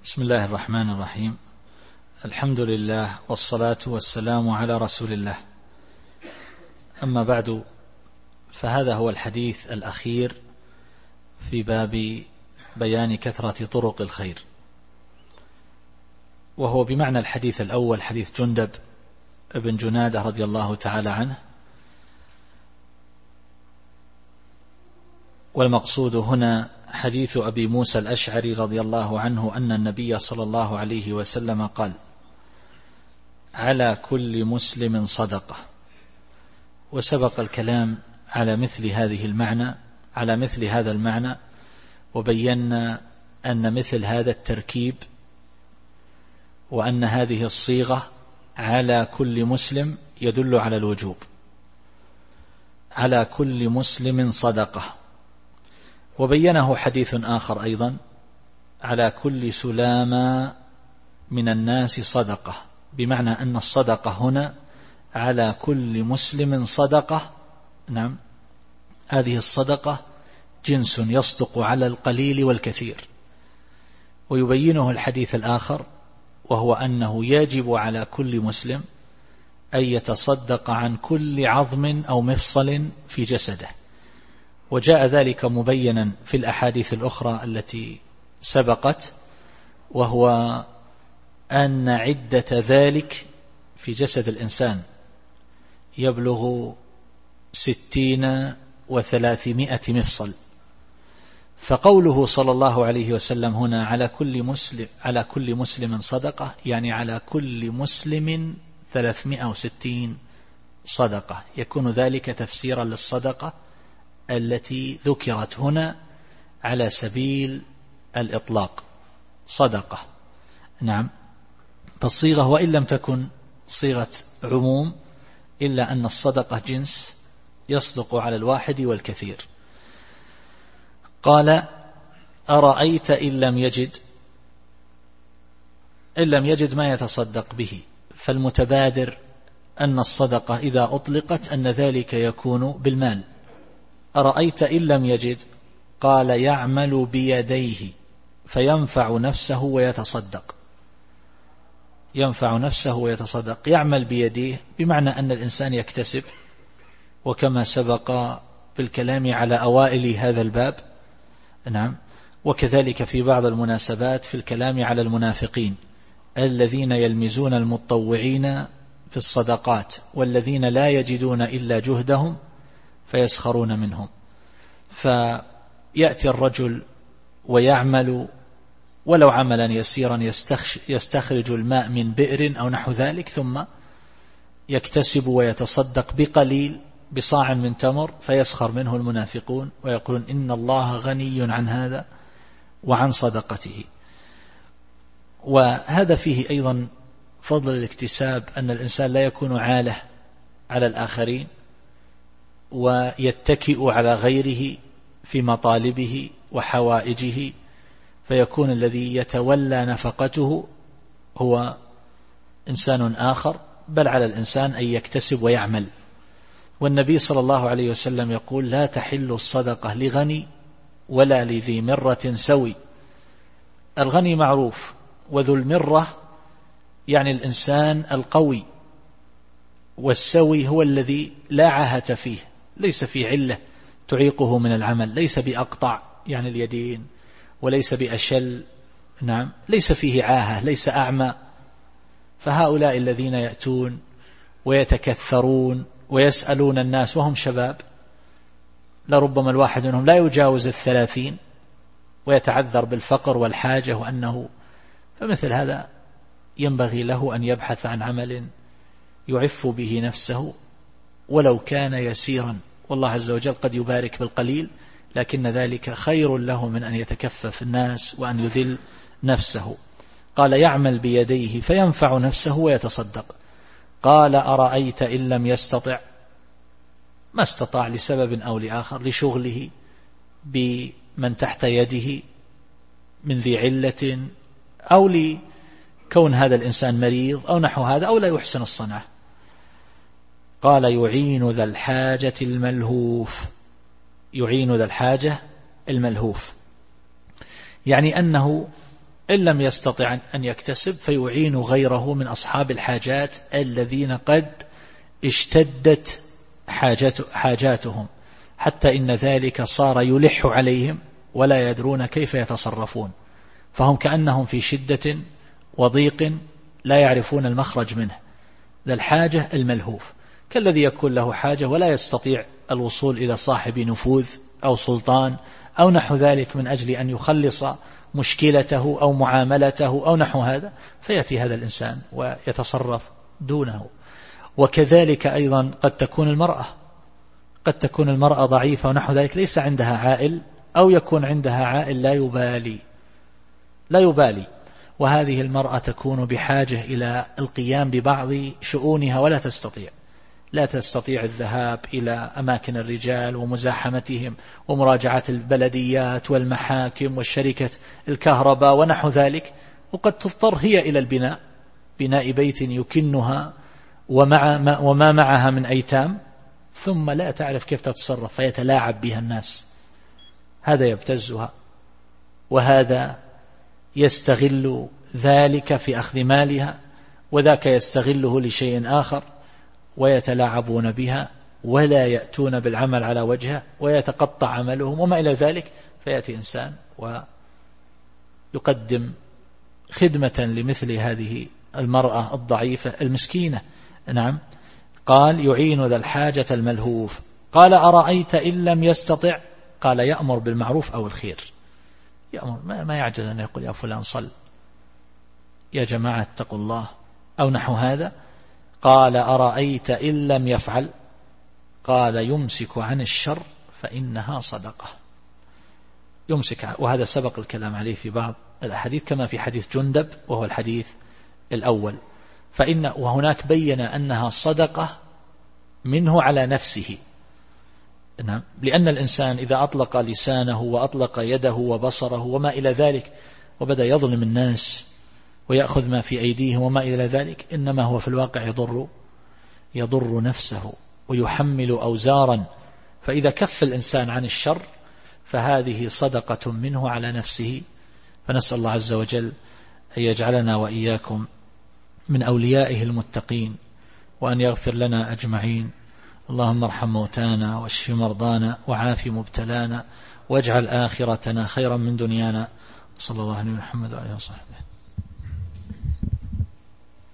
بسم الله الرحمن الرحيم. الحمد لله والصلاة والسلام على رسول الله. أما بعد، فهذا هو الحديث الأخير في باب بيان كثرة طرق الخير، وهو بمعنى الحديث الأول، حديث جندب بن جنادة رضي الله تعالى عنه. والمقصود هنا حديث أبي موسى الأشعري رضي الله عنه أن النبي صلى الله عليه وسلم قال: على كل مسلم صدقة. وسبق الكلام على مثل هذا المعنى، وبينا أن مثل هذا التركيب وأن هذه الصيغة على كل مسلم يدل على الوجوب. على كل مسلم صدقة. وبينه حديث آخر أيضا: على كل سلامة من الناس صدقة، بمعنى أن الصدقة هنا على كل مسلم صدقة. نعم، هذه الصدقة جنس يصدق على القليل والكثير. ويبينه الحديث الآخر، وهو أنه يجب على كل مسلم أن يتصدق عن كل عظم أو مفصل في جسده. وجاء ذلك مبينا في الأحاديث الأخرى التي سبقت، وهو أن عدة ذلك في جسد الإنسان يبلغ 60 و300 مفصل. فقوله صلى الله عليه وسلم هنا على كل مسلم صدقة، يعني على كل مسلم 360 صدقة. يكون ذلك تفسيرا للصدقة التي ذكرت هنا على سبيل الإطلاق، صدقة. نعم، فالصيغة وإن لم تكن صيغة عموم، إلا أن الصدقة جنس يصدق على الواحد والكثير. قال: أرأيت إن لم يجد ما يتصدق به. فالمتبادر أن الصدقة إذا أطلقت أن ذلك يكون بالمال. أرأيت إن لم يجد، قال: يعمل بيديه فينفع نفسه ويتصدق. يعمل بيديه بمعنى أن الإنسان يكتسب، وكما سبق بالكلام على أوائل هذا الباب. نعم، وكذلك في بعض المناسبات في الكلام على المنافقين الذين يلمزون المتطوعين في الصدقات، والذين لا يجدون إلا جهدهم فيسخرون منهم. فيأتي الرجل ويعمل ولو عملا يسيرا، يستخرج الماء من بئر أو نحو ذلك، ثم يكتسب ويتصدق بقليل، بصاع من تمر، فيسخر منه المنافقون ويقولون: إن الله غني عن هذا وعن صدقته. وهذا فيه أيضا فضل الاكتساب، أن الإنسان لا يكون عالة على الآخرين ويتكئ على غيره في مطالبه وحوائجه، فيكون الذي يتولى نفقته هو إنسان آخر، بل على الإنسان أن يكتسب ويعمل. والنبي صلى الله عليه وسلم يقول: لا تحل الصدقة لغني ولا لذي مرة سوي. الغني معروف، وذو المرة يعني الإنسان القوي، والسوي هو الذي لا عاهة فيه، ليس في علة تعيقه من العمل، ليس بأقطع يعني اليدين، وليس بأشل. نعم، ليس فيه عاهة، ليس أعمى. فهؤلاء الذين يأتون ويتكثرون ويسألون الناس وهم شباب، لربما الواحد منهم لا يجاوز 30، ويتعذر بالفقر والحاجة وأنه، فمثل هذا ينبغي له أن يبحث عن عمل يعف به نفسه ولو كان يسيرا. والله عز وجل قد يبارك بالقليل، لكن ذلك خير له من أن يتكفف الناس وأن يذل نفسه. قال: يعمل بيديه فينفع نفسه ويتصدق. قال: أرأيت إن لم يستطع، ما استطاع لسبب أو لآخر، لشغله بمن تحت يده من ذي علة، أو لكون هذا الإنسان مريض أو نحو هذا، أو لا يحسن الصنعة. قال: يعين ذا الحاجة الملهوف. يعين ذا الحاجة الملهوف، يعني أنه إن لم يستطع أن يكتسب فيعين غيره من أصحاب الحاجات الذين قد اشتدت حاجاتهم حتى إن ذلك صار يلح عليهم ولا يدرون كيف يتصرفون، فهم كأنهم في شدة وضيق لا يعرفون المخرج منه. ذا الحاجة الملهوف كالذي يكون له حاجة ولا يستطيع الوصول إلى صاحب نفوذ أو سلطان أو نحو ذلك من أجل أن يخلص مشكلته أو معاملته أو نحو هذا، فيأتي هذا الإنسان ويتصرف دونه. وكذلك أيضا قد تكون المرأة ضعيفة ونحو ذلك ليس عندها عائل، أو يكون عندها عائل لا يبالي، وهذه المرأة تكون بحاجة إلى القيام ببعض شؤونها ولا تستطيع الذهاب إلى أماكن الرجال ومزاحمتهم ومراجعة البلديات والمحاكم والشركة الكهرباء ونحو ذلك، وقد تضطر هي إلى بناء بيت يكنها وما معها من أيتام، ثم لا تعرف كيف تتصرف فيتلاعب بها الناس. هذا يبتزها وهذا يستغل ذلك في أخذ مالها، وذاك يستغله لشيء آخر، ويتلاعبون بها ولا يأتون بالعمل على وجهه ويتقطع عملهم وما إلى ذلك. فيأتي إنسان ويقدم خدمة لمثل هذه المرأة الضعيفة المسكينة. نعم، قال يعين ذا الحاجة الملهوف. قال أرأيت إن لم يستطع؟ قال يأمر بالمعروف أو الخير. يأمر، ما يعجز أن يقول يا فلان صل، يا جماعة اتقوا الله أو نحو هذا. قال أرأيت إن لم يفعل؟ قال يمسك عن الشر فإنها صدقة. يمسك، وهذا سبق الكلام عليه في بعض الأحاديث كما في حديث جندب وهو الحديث الأول. وهناك بين أنها صدقة منه على نفسه. نعم، لأن الإنسان إذا أطلق لسانه وأطلق يده وبصره وما إلى ذلك وبدأ يظلم الناس ويأخذ ما في أيديهم وما إلى ذلك، إنما هو في الواقع يضر نفسه ويحمل أوزارا. فإذا كف الإنسان عن الشر فهذه صدقة منه على نفسه. فنسأل الله عز وجل أن يجعلنا وإياكم من أوليائه المتقين، وأن يغفر لنا أجمعين. اللهم ارحم موتانا واشف مرضانا وعاف مبتلانا واجعل آخرتنا خيرا من دنيانا. صلى الله عليه محمد وعليه وصحبه.